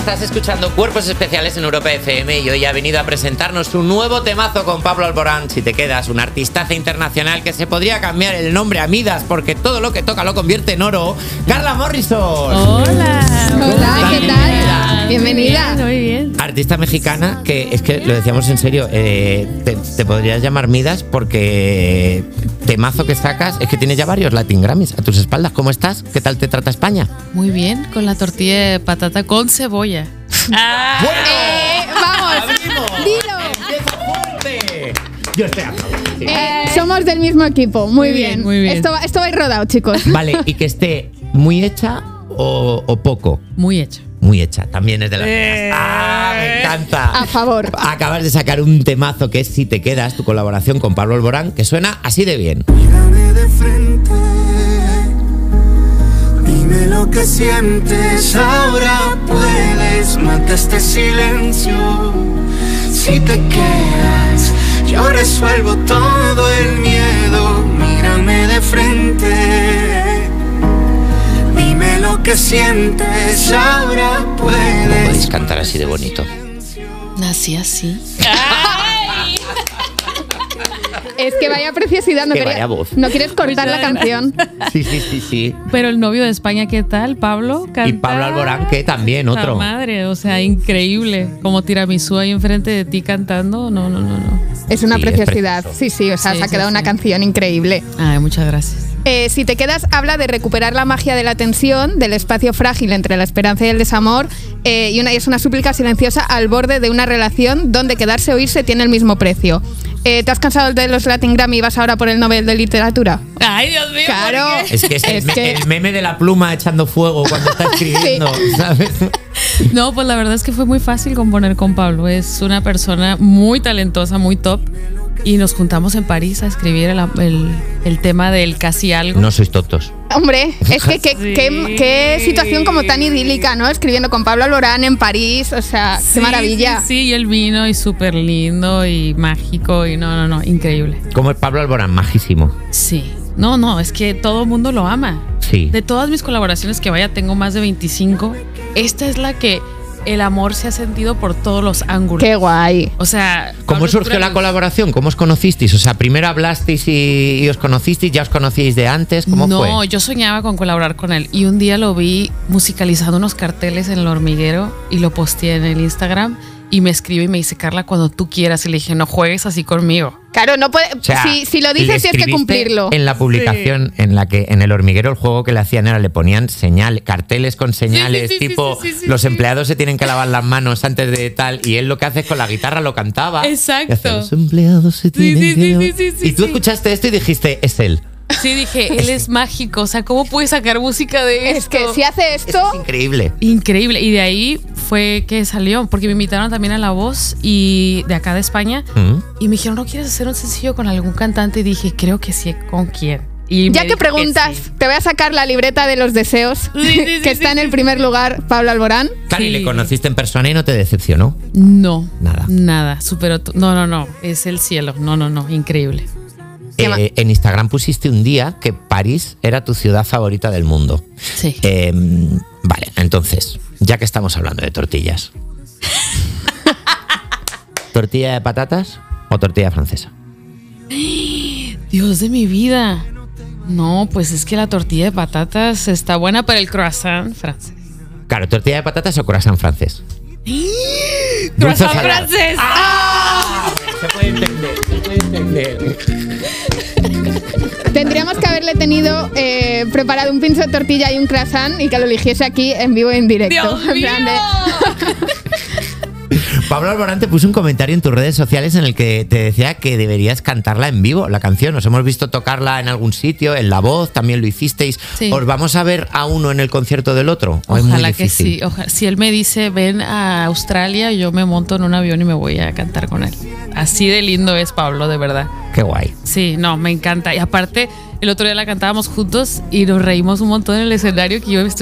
Estás escuchando Cuerpos Especiales en Europa FM y hoy ha venido a presentarnos un nuevo temazo con Pablo Alborán. Si te quedas, un artistaza internacional que se podría cambiar el nombre a Midas porque todo lo que toca lo convierte en oro. Carla Morrison. Hola. Hola, ¿qué tal? Bienvenida. Muy bien. Artista mexicana que es que lo decíamos en serio, te podrías llamar Midas porque temazo que sacas es que tienes ya varios Latin Grammys a tus espaldas. ¿Cómo estás? ¿Qué tal te trata España? Muy bien, con la tortilla de patata con cebolla. Vamos, ¡Abrimos! dilo. ¡Empieza fuerte! Yo estoy a favor. Sí. Somos del mismo equipo, muy bien. Muy bien. Esto va a ir rodado, chicos. Vale, y que esté muy hecha o poco. Muy hecha. Muy hecha, también es de las mías. ¡Ah, me encanta! A favor. Acabas de sacar un temazo que es Si te quedas, tu colaboración con Pablo Alborán, que suena así de bien. Mírame de frente, dime lo que sientes, ahora puedes, mata este silencio. Si te quedas, yo resuelvo todo el miedo, mírame de frente, dime lo que sientes, ahora puedes. ¿Cómo podéis cantar así de bonito? Nací así. Es que vaya preciosidad, Que vaya voz. no quieres cortar la canción. Sí. Pero el novio de España, ¿qué tal? Pablo canta. Y Pablo Alborán, que también, otro. La madre, o sea, increíble. Como tiramisú ahí enfrente de ti cantando. No. Es una Sí, preciosidad. es Sí, o sea, Sí, se ha quedado sí. una canción increíble. Ay, muchas gracias. Si te quedas, habla de recuperar la magia de la tensión, del espacio frágil entre la esperanza y el desamor, y es una súplica silenciosa al borde de una relación donde quedarse o irse tiene el mismo precio. ¿Te has cansado de los Latin Grammy y vas ahora por el Nobel de Literatura? Ay, Dios mío. Claro. ¿por qué? Es que es Es que- el meme de la pluma echando fuego cuando está escribiendo, ¿sabes? No, pues la verdad es que fue muy fácil componer con Pablo. Es una persona muy talentosa, muy top. Y nos juntamos en París a escribir el tema del casi algo. No sois tontos. Hombre, es que Sí. qué situación como tan idílica, ¿no? Escribiendo con Pablo Alborán en París, o sea, qué maravilla. Sí, y él vino y súper lindo y mágico y no, increíble. Como es Pablo Alborán, majísimo. Sí. No, es que todo el mundo lo ama. Sí. De todas mis colaboraciones que vaya, tengo más de 25. Esta es la que el amor se ha sentido por todos los ángulos. Qué guay. O sea, ¿Cómo Pablo surgió la Alborán- colaboración? ¿Cómo os conocisteis? O sea, primero hablasteis y os conocisteis, ¿ya os conocíais de antes? ¿Cómo fue? No, yo soñaba con colaborar con él y un día lo vi musicalizando unos carteles en El Hormiguero y lo posteé en el Instagram y me escribe y me dice, Carla, cuando tú quieras. Y le dije, no juegues así conmigo. Claro, no puede. O sea, si lo le dices, tienes que escribiste cumplirlo. En la publicación en la que en El Hormiguero el juego que le hacían era le ponían carteles con señales, sí, tipo sí, los sí. empleados se tienen que lavar las manos antes de tal, y él lo que hace es con la guitarra lo cantaba. Exacto. Y hacía, los empleados se tienen sí, que sí, lavar". sí, Y tú sí. escuchaste esto y dijiste, es él. Sí, dije, él es mágico. O sea, ¿cómo puede sacar música de esto? Es que si hace esto, Es increíble. Increíble. Y de ahí fue que salió, porque me invitaron también a La Voz y de acá de España. Mm. Y me dijeron, ¿no quieres hacer un sencillo con algún cantante? Y dije, creo que sí, ¿con quién? Y ya me que dijo preguntas, sí. te voy a sacar la libreta de los deseos, sí, que está sí, en el sí, primer lugar, Pablo Alborán. Claro, y Sí. le conociste en persona y no te decepcionó. No. Nada. Nada. Superó. No. Es el cielo. No. Increíble. En Instagram pusiste un día que París era tu ciudad favorita del mundo. Sí. Vale, entonces, ya que estamos hablando de tortillas. ¿Tortilla de patatas o tortilla francesa? Dios de mi vida. No, pues es que la tortilla de patatas está buena, pero el croissant francés. Claro, tortilla de patatas o croissant francés. ¡Croissant Dulce o salado. francés! ¡Ah! Se puede entender. Tendríamos que haberle tenido preparado un pincho de tortilla y un croissant y que lo eligiese aquí en vivo y en directo. ¡Dios En mío! plan de- Pablo Alborán te puso un comentario en tus redes sociales en el que te decía que deberías cantarla en vivo, la canción. Os hemos visto tocarla en algún sitio, en La Voz, también lo hicisteis. Sí. ¿Os vamos a ver a uno en el concierto del otro? ¿O es muy Ojalá que difícil? sí. Si él me dice, ven a Australia, yo me monto en un avión y me voy a cantar con él. Así de lindo es Pablo, de verdad. Qué guay. Sí, no, me encanta. Y aparte, el otro día la cantábamos juntos y nos reímos un montón en el escenario, que yo estoy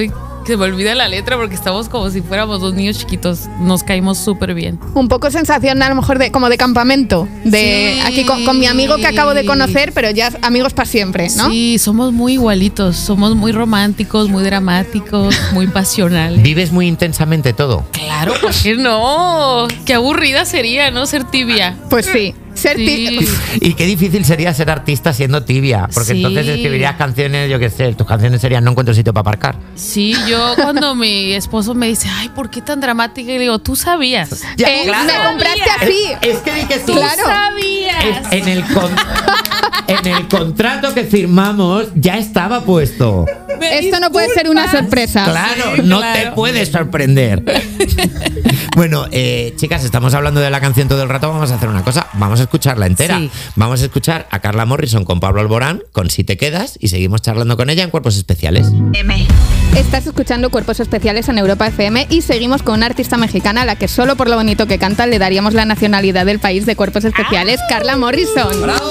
Se me olvida la letra porque estamos como si fuéramos dos niños chiquitos. Nos caímos súper bien. Un poco sensación a lo mejor como de campamento. De Sí. aquí con mi amigo que acabo de conocer, pero ya amigos para siempre, ¿no? Sí, somos muy igualitos. Somos muy románticos, muy dramáticos, muy pasionales. ¿Vives muy intensamente todo? Claro, ¿por qué no? Qué aburrida sería, ¿no? Ser tibia. Pues sí. Ser Sí. Y qué difícil sería ser artista siendo tibia, porque Sí. entonces escribirías canciones, yo qué sé, tus canciones serían No encuentro sitio para aparcar. Sí, yo cuando mi esposo me dice, ay, ¿por qué tan dramática? Y le digo, tú sabías. Me compraste así. Es que di que sí. Claro. sabías. En el contrato que firmamos ya estaba puesto. Esto no puede ser una sorpresa. Claro, no te puedes sorprender. Bueno, chicas, estamos hablando de la canción todo el rato. Vamos a hacer una cosa. Vamos a escucharla entera. Sí. Vamos a escuchar a Carla Morrison con Pablo Alborán, con Si te quedas, y seguimos charlando con ella en Cuerpos Especiales. Estás escuchando Cuerpos Especiales en Europa FM y seguimos con una artista mexicana a la que solo por lo bonito que canta le daríamos la nacionalidad del país de Cuerpos Especiales, Carla Morrison.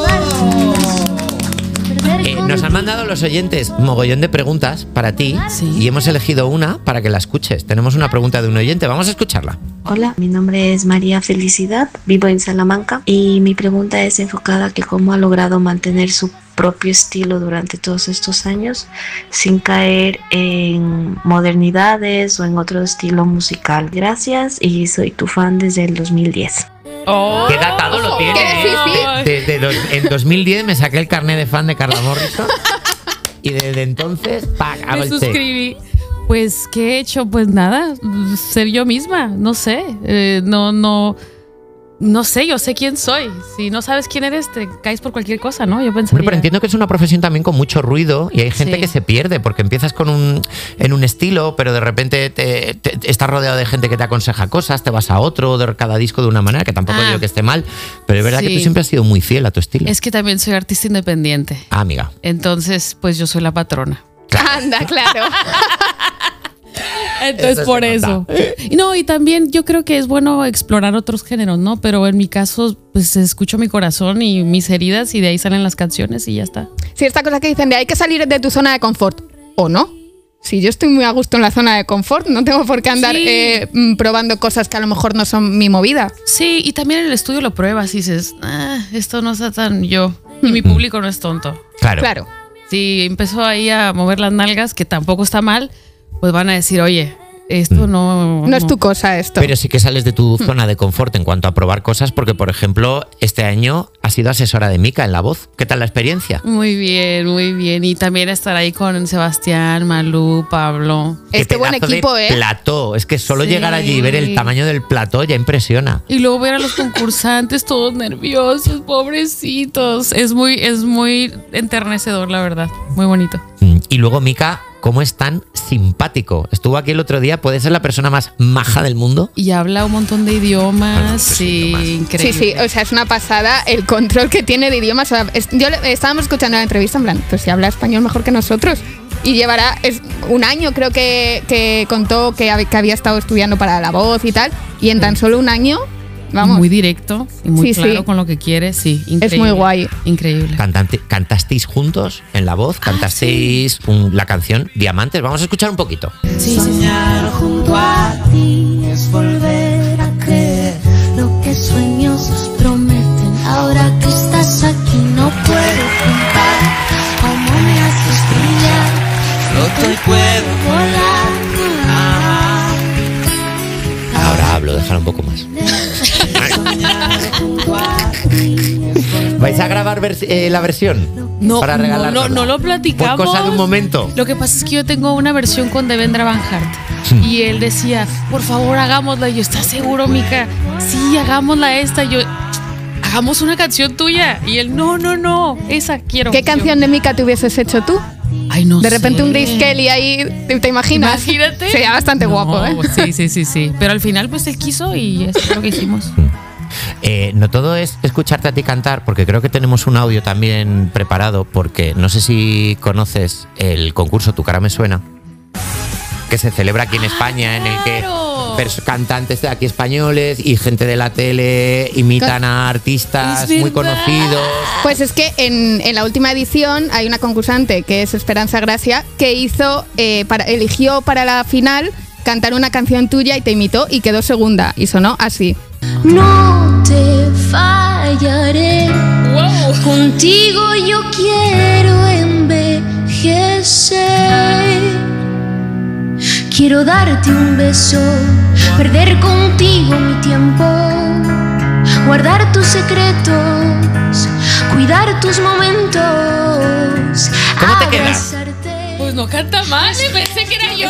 Nos han mandado los oyentes mogollón de preguntas para ti Sí. y hemos elegido una para que la escuches. Tenemos una pregunta de un oyente, vamos a escucharla. Hola, mi nombre es María Felicidad, vivo en Salamanca y mi pregunta es enfocada a que cómo ha logrado mantener su propio estilo durante todos estos años sin caer en modernidades o en otro estilo musical. Gracias y soy tu fan desde el 2010. Oh, Qué datado lo tiene. En 2010 me saqué el carnet de fan de Carla Morrison y desde entonces hago Me el check. suscribí. Pues, ¿qué he hecho? Pues nada, ser yo misma, no sé. No sé, yo sé quién soy. Si no sabes quién eres, te caes por cualquier cosa, ¿no? Yo pensaría. Pero entiendo que es una profesión también con mucho ruido y hay gente Sí. que se pierde porque empiezas en un estilo, pero de repente te estás rodeado de gente que te aconseja cosas, te vas a otro, de cada disco de una manera, que tampoco digo que esté mal, pero es verdad que Sí. tú siempre has sido muy fiel a tu estilo. Es que también soy artista independiente. Ah, amiga. Entonces, pues yo soy la patrona. Anda, claro. Entonces, Eso por se eso. nota. No, y también yo creo que es bueno explorar otros géneros, ¿no? Pero en mi caso, pues escucho mi corazón y mis heridas y de ahí salen las canciones y ya está. Sí, esta cosa que dicen de hay que salir de tu zona de confort. ¿O no? Si yo estoy muy a gusto en la zona de confort, no tengo por qué andar Sí. probando cosas que a lo mejor no son mi movida. Sí, y también en el estudio lo pruebas y dices, esto no está tan yo. Y mi público no es tonto. Claro. Claro. Si empezó ahí a mover las nalgas, que tampoco está mal, pues van a decir, oye, esto no... No es tu cosa esto. Pero sí que sales de tu zona de confort en cuanto a probar cosas, porque, por ejemplo, este año has sido asesora de Mika en La Voz. ¿Qué tal la experiencia? Muy bien, muy bien. Y también estar ahí con Sebastián, Malú, Pablo. Este Qué buen pedazo equipo, de plató. Es que solo Sí. llegar allí y ver el tamaño del plató ya impresiona. Y luego ver a los concursantes todos nerviosos, pobrecitos. Es muy enternecedor, la verdad. Muy bonito. Y luego Mika, ¿cómo es tan simpático? Estuvo aquí el otro día, puede ser la persona más maja del mundo. Y habla un montón de idiomas. Bueno, pues Sí, idiomas. increíble. Sí, sí, o sea, es una pasada el control que tiene de idiomas. O sea, estábamos escuchando la entrevista en plan, pues si habla español mejor que nosotros. Y llevará un año, creo que contó que había estado estudiando para La Voz y tal. Y en tan solo un año, vamos. Muy directo y muy Sí, claro sí. con lo que quiere. Sí, increíble. Es muy guay. Increíble. ¿Cantasteis juntos en La Voz? ¿Cantasteis la canción Diamantes? Vamos a escuchar un poquito. Sí, sí, sí. Soñar junto a ti es volver a creer lo que sueños prometen. Ahora que estás aquí no puedo contar cómo me haces brillar. Floto y puedo volar. Ahora hablo, déjalo un poco más. Soñar junto a ti es volver. ¿Vais a grabar la versión? No, para regalarla. no lo platicamos. Por cosa de un momento. Lo que pasa es que yo tengo una versión con Devendra Banhart. Y él decía, por favor, hagámosla. Y yo, ¿estás seguro, Mika? Sí, hagámosla esta. Y yo, hagamos una canción tuya. Y él, no, esa quiero. ¿Qué canción de Mika te hubieses hecho tú? Ay, no De repente sé. un Grace Kelly ahí, ¿te imaginas? Imagínate. Sería bastante No, guapo, ¿eh? Sí. Pero al final, pues él quiso y eso es lo que hicimos. No todo es escucharte a ti cantar, porque creo que tenemos un audio también preparado, porque no sé si conoces el concurso Tu cara me suena, que se celebra aquí en España, en el que cantantes de aquí españoles y gente de la tele imitan a artistas muy conocidos. Pues es que en la última edición hay una concursante que es Esperanza Gracia que eligió para la final cantar una canción tuya y te imitó y quedó segunda y sonó así. No te fallaré. Wow. Contigo yo quiero envejecer. Quiero darte un beso, perder contigo mi tiempo, guardar tus secretos, cuidar tus momentos. ¿Cómo te quedas? abrazarte. Pues no canta mal, pensé que era yo.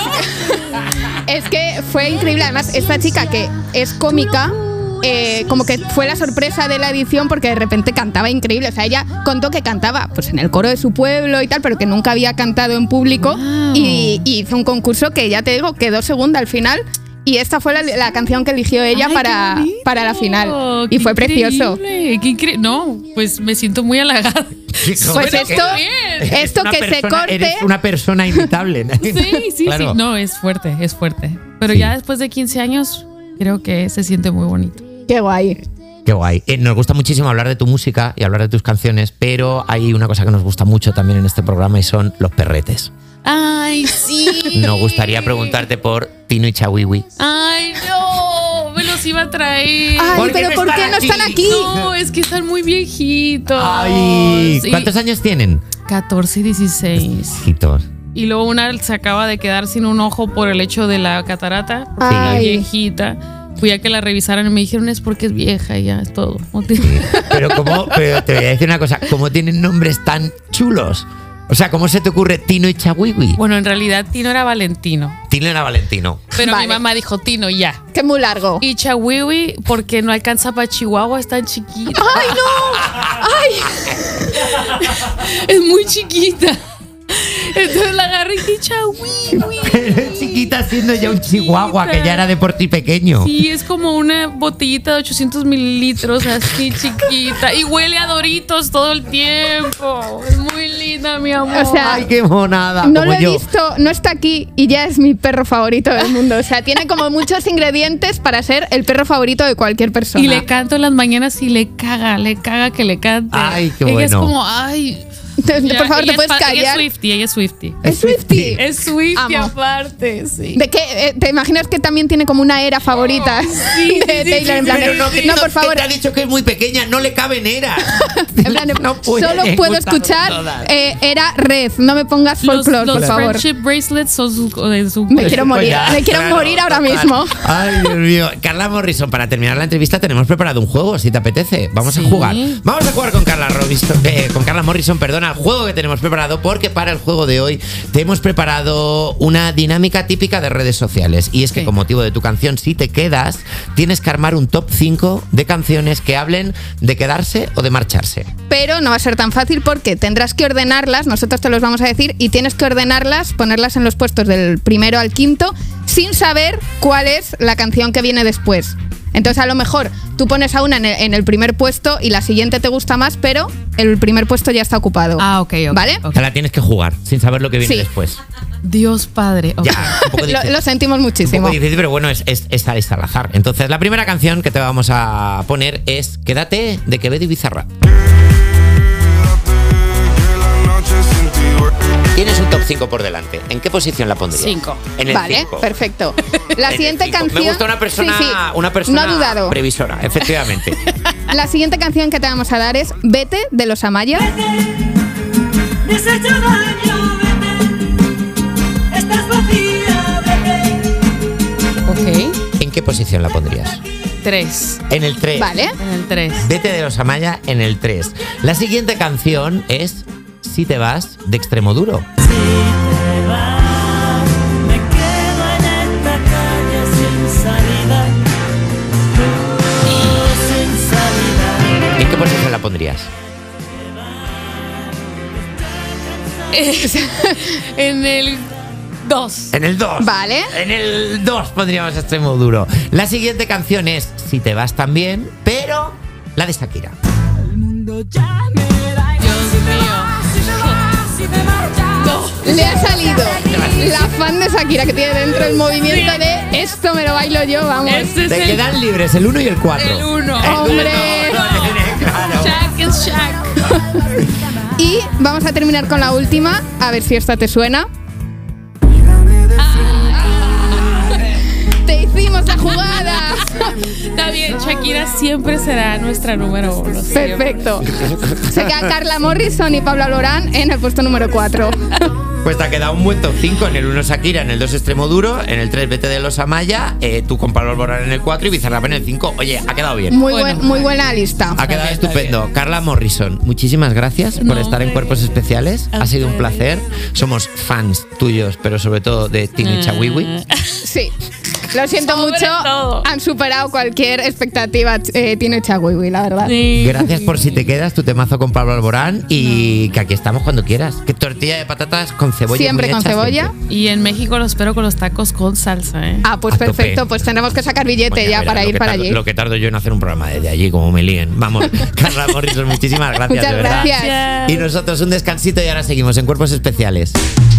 Es que fue increíble. Además, esta chica que es cómica, como que fue la sorpresa de la edición porque de repente cantaba increíble. O sea, ella contó que cantaba pues en el coro de su pueblo y tal, pero que nunca había cantado en público. Wow. Y hizo un concurso que, ya te digo, quedó segunda al final. Y esta fue la canción que eligió ella Ay, para, qué bonito, para la final. qué Y fue precioso. increíble. No, pues me siento muy halagada. Pues Suena esto, muy bien. esto Una que se persona- corte. Eres una persona imitable. Sí, Claro. sí. No, es fuerte, es fuerte. Pero Sí. ya después de 15 años, creo que se siente muy bonito. Qué guay. Qué guay. Nos gusta muchísimo hablar de tu música y hablar de tus canciones, pero hay una cosa que nos gusta mucho también en este programa y son los perretes. Ay, sí. Nos gustaría preguntarte por Tino y Chawiwi. Ay, no. Me los iba a traer. Ay, ¿Por qué pero no ¿por qué están no aquí? están aquí? No, es que están muy viejitos. Ay, Sí. ¿cuántos años tienen? 14 y 16. Hijitos. Y luego una se acaba de quedar sin un ojo por el hecho de la catarata. Porque era Ay. viejita. Fui a que la revisaran y me dijeron es porque es vieja y ya es todo. Pero te voy a decir una cosa, ¿cómo tienen nombres tan chulos? O sea, ¿cómo se te ocurre Tino y Chawiwi? Bueno, en realidad Tino era Valentino. Tino era Valentino. Pero Vale. mi mamá dijo Tino y ya. Que muy largo. Y Chawiwi porque no alcanza para Chihuahua, es tan chiquita. ¡Ay, no! ¡Ay! Es muy chiquita. Entonces la agarré y dije Chawiwi. Pero chiquita siendo ya un chihuahua que ya era de porte pequeño. Sí, es como una botellita de 800 mililitros, así chiquita. Y huele a Doritos todo el tiempo. Es muy linda, mi amor. O sea, Ay, qué monada. No como lo he yo. visto, no está aquí y ya es mi perro favorito del mundo. O sea, tiene como muchos ingredientes para ser el perro favorito de cualquier persona. Y le canto en las mañanas y le caga que le cante. Ay, qué Ella es bueno. como, ay. Por favor, ella ¿te puedes callar? Ella es Swiftie. Es Swiftie. Es Swiftie Amo. aparte, sí. ¿De qué? ¿Te imaginas que también tiene como una era favorita sí, de sí, Taylor? En plan, Pero no, por favor. que te ha dicho que es muy pequeña, no le caben eras. En plan, No puede, solo le puedo gustan escuchar todas. era Red. No me pongas folklore, Los por favor. friendship bracelets son de su Me quiero morir. Ya, Me quiero claro, morir ahora total. mismo. Ay, Dios mío. Carla Morrison, para terminar la entrevista tenemos preparado un juego, si te apetece. Vamos a Sí. jugar. Vamos a jugar con Carla Morrison, perdona, el juego que tenemos preparado, porque para el juego de hoy te hemos preparado una dinámica típica de redes sociales. Y es que Sí. con motivo de tu canción, Si te quedas, tienes que armar un top 5 de canciones que hablen de quedarse o de marcharse. Pero no va a ser tan fácil porque tendrás que ordenarlas, nosotros te los vamos a decir, y tienes que ordenarlas, ponerlas en los puestos del primero al quinto, sin saber cuál es la canción que viene después. Entonces, a lo mejor tú pones a una en el primer puesto y la siguiente te gusta más, pero el primer puesto ya está ocupado. Ah, ok. ¿Vale? ok. Te la tienes que jugar sin saber lo que viene Sí. después. Dios Padre. ok. Ya, un poco difícil. Lo sentimos Un muchísimo. poco difícil, pero bueno, es al azar. Entonces, la primera canción que te vamos a poner es Quédate, de Quevedo y Bizarrap. Tienes un top 5 por delante. ¿En qué posición la pondrías? 5. En el Vale, 5. perfecto. La En el siguiente 5. canción. Me gusta una persona, Sí, sí. una persona No ha dudado. previsora, efectivamente. La siguiente canción que te vamos a dar es Vete, de los Amaya. Desecho daño, vete. Estás vacía, vete. Ok. ¿En qué posición la pondrías? 3. En el 3. Vale. En el 3. Vete de los Amaya en el 3. La siguiente canción es Si te vas, de Extremoduro. Si te vas, me quedo en esta calle sin salida. Sin salida. ¿En qué posición la pondrías? En el 2. En el 2. Vale. En el 2 pondríamos Extremoduro. La siguiente canción es Si te vas también, pero la de Shakira. El mundo ya me da igual. Dios Si te mío. vas, si te vas, si te marchas. No. Le ha salido la fan de Shakira que tiene dentro el movimiento de esto me lo bailo yo, vamos. Este es Te quedan libres el 1 y el 4. el 1. ¡Hombre! Claro. Shaq es Shaq. Y vamos a terminar con la última, a ver si esta te suena. ¡Te hicimos la jugada! Está bien, Shakira siempre será nuestra número 1. Perfecto. Se queda Carla Morrison y Pablo Alborán en el puesto número 4. Pues te ha quedado un buen top 5. En el 1 Shakira, en el 2 Extremo Duro, en el 3 Vete de los Amaya, tú con Pablo Alborán en el 4 y Bizarrap en el 5. Oye, ha quedado bien. Muy buena lista. Ha quedado estupendo. Carla Morrison, muchísimas gracias por estar en Cuerpos Especiales. Ha sido un placer. Somos fans tuyos, pero sobre todo de Tini Chawiwi. Sí. Lo siento Sobre mucho. todo. Han superado cualquier expectativa Tino y Chawiwi, la verdad. Sí. Gracias por Si te quedas, tu temazo con Pablo Alborán y que aquí estamos cuando quieras. Que tortilla de patatas con cebolla. Siempre muy con hecha, cebolla. siempre. Y en México lo espero con los tacos con salsa, ¿eh? Ah, pues A tope. perfecto. Pues tendremos que sacar billete Bueno, ya verás para lo ir que para tardo- allí. Lo que tardo yo en hacer un programa desde allí, como me líen. Vamos, Carla Morrison, muchísimas gracias, Muchas de verdad. gracias. Y nosotros un descansito y ahora seguimos en Cuerpos Especiales.